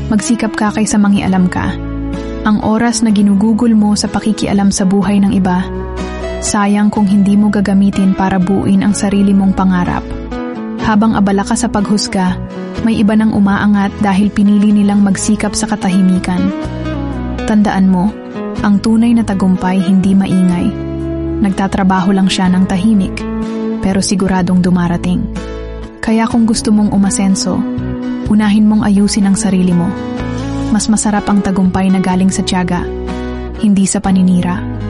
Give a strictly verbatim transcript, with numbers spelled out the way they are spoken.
Magsikap ka kaysa mangialam ka. Ang oras na ginugugol mo sa pakikialam sa buhay ng iba, sayang kung hindi mo gagamitin para buuin ang sarili mong pangarap. Habang abala ka sa paghusga, may iba nang umaangat dahil pinili nilang magsikap sa katahimikan. Tandaan mo, ang tunay na tagumpay hindi maingay. Nagtatrabaho lang siya ng tahimik, pero siguradong dumarating. Kaya kung gusto mong umasenso, unahin mong ayusin ang sarili mo. Mas masarap ang tagumpay na galing sa tiyaga, hindi sa paninira.